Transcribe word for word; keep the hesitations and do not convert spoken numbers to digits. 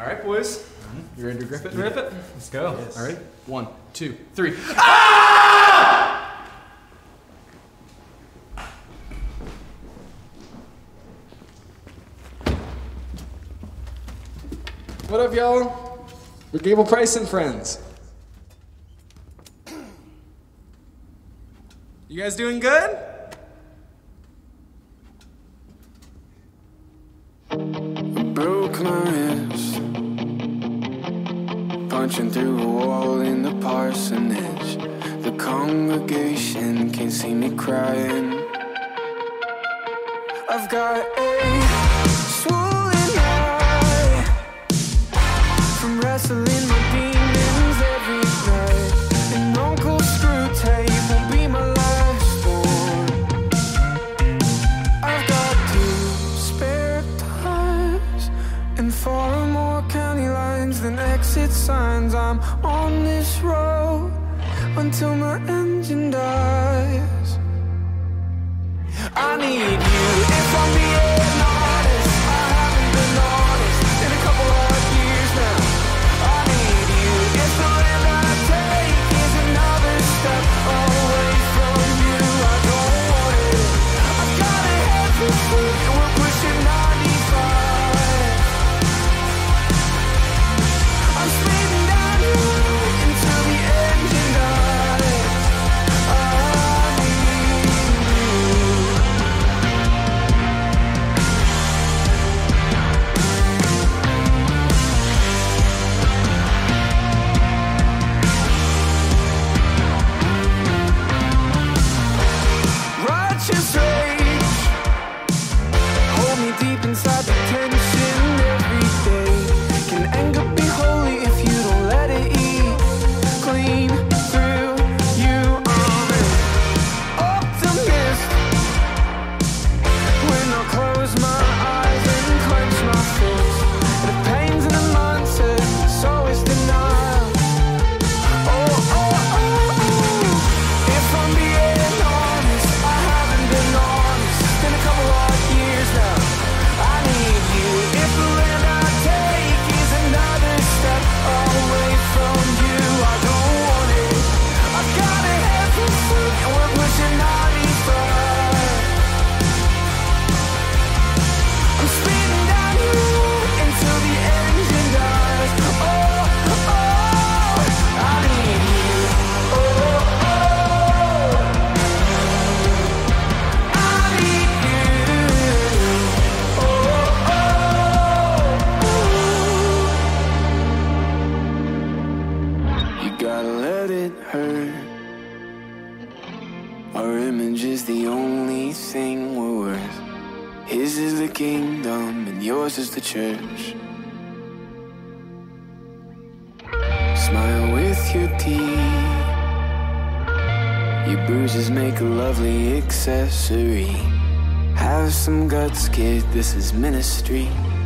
All right, boys. You ready to grip it and rip it? Let's go. Yes. All right. One, two, three. Ah! What up, y'all? We're Gable Price and friends. You guys doing good? I broke my wrist, punching through a wall in the parsonage. The congregation can't see me crying. I've got a swollen eye from wrestling my demons every night. And Uncle Screwtape won't be my last one. I've got two spare tires and far more county lines than exit signs. I'm on this road until my engine dies. I need you. If I'm being honest, I haven't been honest in a couple of years now. I need you. If the land I take is another step away from you, I don't want it. I've got a head for food and we're pushing ninety-five. I'm speeding down the road until the engine dies. I need you. Righteous rage, hold me deep inside the tension every day. Can anger be holy if you don't let it eat clean through you? I'm an optimist when I close my eyes and clench my fists. The pain's in the mindset, so is denial. Oh, oh, oh, oh. If I'm being honest, I haven't been honest in a couple of years now. I need you. If the land I take is another step away from you, I don't want it. I've got a head full of food and we're pushing ninety-five. I'm speeding down the road until the engine dies. Oh, oh, I need you. Oh, oh, I need you. Oh, oh, you gotta let it hurt. Our image is the only thing we're worth. His is the kingdom and yours is the church. Smile with your teeth. Your bruises make a lovely accessory. Have some guts, kid, this is ministry.